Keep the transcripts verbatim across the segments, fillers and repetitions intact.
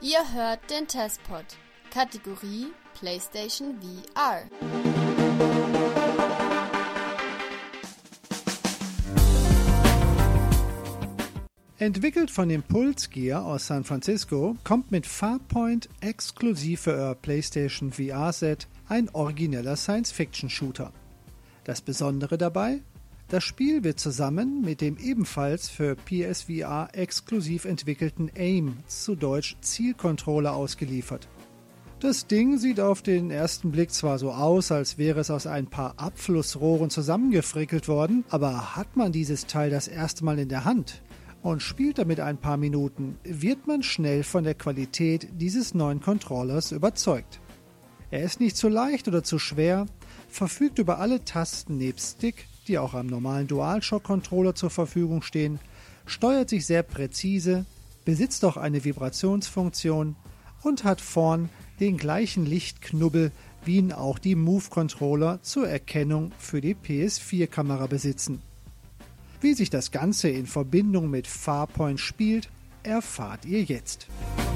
Ihr hört den Testpod, Kategorie PlayStation V R. Entwickelt von Impulse Gear aus San Francisco, kommt mit Farpoint exklusiv für euer PlayStation V R-Set ein origineller Science-Fiction-Shooter. Das Besondere dabei? Das Spiel wird zusammen mit dem ebenfalls für P S V R exklusiv entwickelten AIM, zu Deutsch Zielcontroller, ausgeliefert. Das Ding sieht auf den ersten Blick zwar so aus, als wäre es aus ein paar Abflussrohren zusammengefrickelt worden, aber hat man dieses Teil das erste Mal in der Hand und spielt damit ein paar Minuten, wird man schnell von der Qualität dieses neuen Controllers überzeugt. Er ist nicht zu leicht oder zu schwer, verfügt über alle Tasten nebst Stick, die auch am normalen DualShock-Controller zur Verfügung stehen, steuert sich sehr präzise, besitzt auch eine Vibrationsfunktion und hat vorn den gleichen Lichtknubbel, wie ihn auch die Move-Controller zur Erkennung für die P S vier Kamera besitzen. Wie sich das Ganze in Verbindung mit Farpoint spielt, erfahrt ihr jetzt.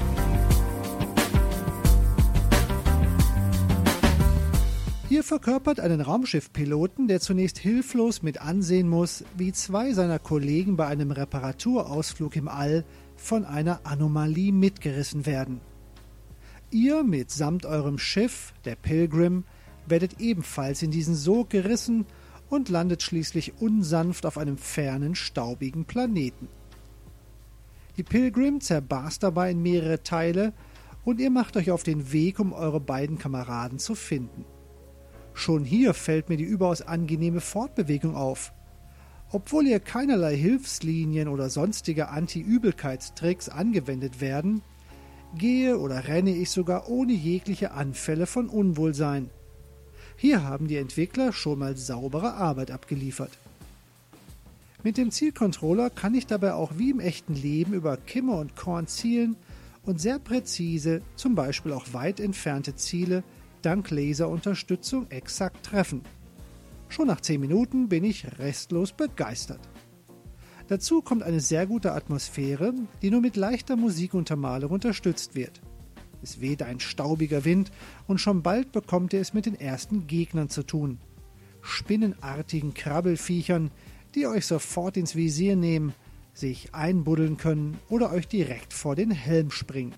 Ihr verkörpert einen Raumschiffpiloten, der zunächst hilflos mit ansehen muss, wie zwei seiner Kollegen bei einem Reparaturausflug im All von einer Anomalie mitgerissen werden. Ihr mitsamt eurem Schiff, der Pilgrim, werdet ebenfalls in diesen Sog gerissen und landet schließlich unsanft auf einem fernen, staubigen Planeten. Die Pilgrim zerbarst dabei in mehrere Teile und ihr macht euch auf den Weg, um eure beiden Kameraden zu finden. Schon hier fällt mir die überaus angenehme Fortbewegung auf. Obwohl hier keinerlei Hilfslinien oder sonstige Anti-Übelkeitstricks angewendet werden, gehe oder renne ich sogar ohne jegliche Anfälle von Unwohlsein. Hier haben die Entwickler schon mal saubere Arbeit abgeliefert. Mit dem Zielcontroller kann ich dabei auch wie im echten Leben über Kimme und Korn zielen und sehr präzise, zum Beispiel auch weit entfernte Ziele, dank Laserunterstützung exakt treffen. Schon nach zehn Minuten bin ich restlos begeistert. Dazu kommt eine sehr gute Atmosphäre, die nur mit leichter Musikuntermalung unterstützt wird. Es weht ein staubiger Wind und schon bald bekommt ihr es mit den ersten Gegnern zu tun. Spinnenartigen Krabbelfiechern, die euch sofort ins Visier nehmen, sich einbuddeln können oder euch direkt vor den Helm springen.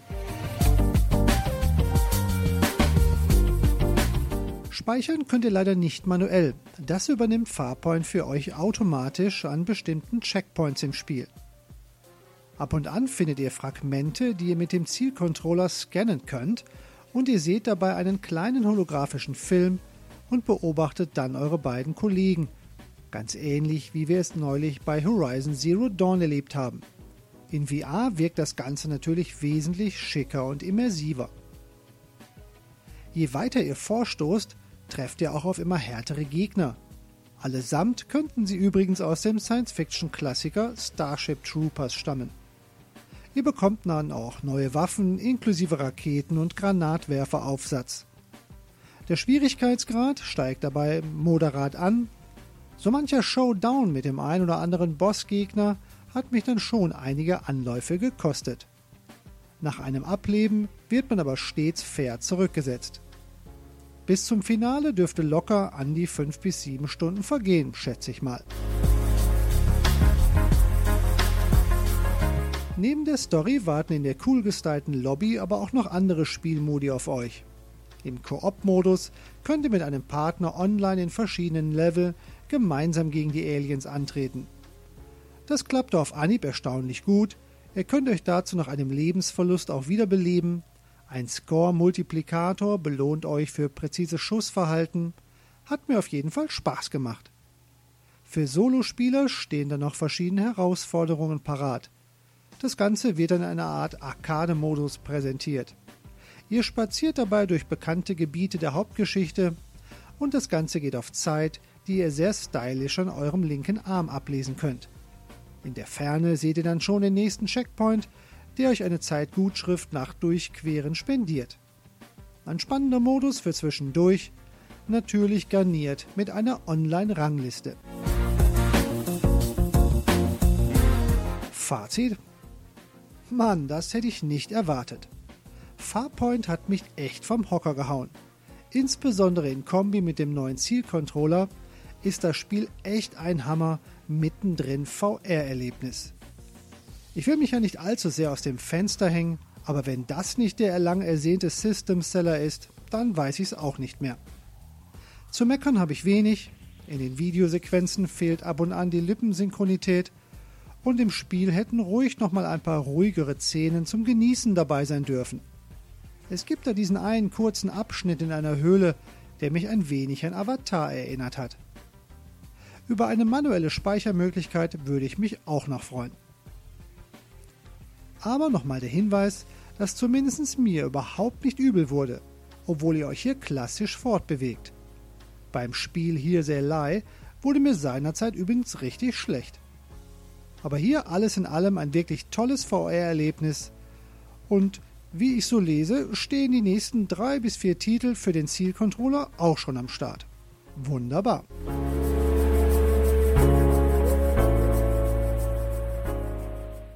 Speichern könnt ihr leider nicht manuell. Das übernimmt Farpoint für euch automatisch an bestimmten Checkpoints im Spiel. Ab und an findet ihr Fragmente, die ihr mit dem Zielcontroller scannen könnt und ihr seht dabei einen kleinen holographischen Film und beobachtet dann eure beiden Kollegen. Ganz ähnlich, wie wir es neulich bei Horizon Zero Dawn erlebt haben. In V R wirkt das Ganze natürlich wesentlich schicker und immersiver. Je weiter ihr vorstoßt, trefft ihr auch auf immer härtere Gegner. Allesamt könnten sie übrigens aus dem Science-Fiction-Klassiker Starship Troopers stammen. Ihr bekommt dann auch neue Waffen inklusive Raketen- und Granatwerferaufsatz. Der Schwierigkeitsgrad steigt dabei moderat an. So mancher Showdown mit dem ein oder anderen Bossgegner hat mich dann schon einige Anläufe gekostet. Nach einem Ableben wird man aber stets fair zurückgesetzt. Bis zum Finale dürfte locker an die fünf bis sieben Stunden vergehen, schätze ich mal. Neben der Story warten in der cool gestylten Lobby aber auch noch andere Spielmodi auf euch. Im Koop-Modus könnt ihr mit einem Partner online in verschiedenen Level gemeinsam gegen die Aliens antreten. Das klappt auf Anhieb erstaunlich gut. Ihr könnt euch dazu nach einem Lebensverlust auch wiederbeleben. Ein Score-Multiplikator belohnt euch für präzises Schussverhalten. Hat mir auf jeden Fall Spaß gemacht. Für Solospieler stehen dann noch verschiedene Herausforderungen parat. Das Ganze wird in einer Art Arcade-Modus präsentiert. Ihr spaziert dabei durch bekannte Gebiete der Hauptgeschichte und das Ganze geht auf Zeit, die ihr sehr stylisch an eurem linken Arm ablesen könnt. In der Ferne seht ihr dann schon den nächsten Checkpoint, der euch eine Zeitgutschrift nach Durchqueren spendiert. Ein spannender Modus für zwischendurch, natürlich garniert mit einer Online-Rangliste. Fazit? Mann, das hätte ich nicht erwartet. Farpoint hat mich echt vom Hocker gehauen. Insbesondere in Kombi mit dem neuen Zielcontroller ist das Spiel echt ein Hammer, mittendrin V R-Erlebnis. Ich will mich ja nicht allzu sehr aus dem Fenster hängen, aber wenn das nicht der lang ersehnte System-Seller ist, dann weiß ich es auch nicht mehr. Zu meckern habe ich wenig, in den Videosequenzen fehlt ab und an die Lippensynchronität und im Spiel hätten ruhig nochmal ein paar ruhigere Szenen zum Genießen dabei sein dürfen. Es gibt da diesen einen kurzen Abschnitt in einer Höhle, der mich ein wenig an Avatar erinnert hat. Über eine manuelle Speichermöglichkeit würde ich mich auch noch freuen. Aber nochmal der Hinweis, dass zumindest mir überhaupt nicht übel wurde, obwohl ihr euch hier klassisch fortbewegt. Beim Spiel Here's Eli wurde mir seinerzeit übrigens richtig schlecht. Aber hier alles in allem ein wirklich tolles V R-Erlebnis und wie ich so lese, stehen die nächsten drei bis vier Titel für den Zielcontroller auch schon am Start. Wunderbar!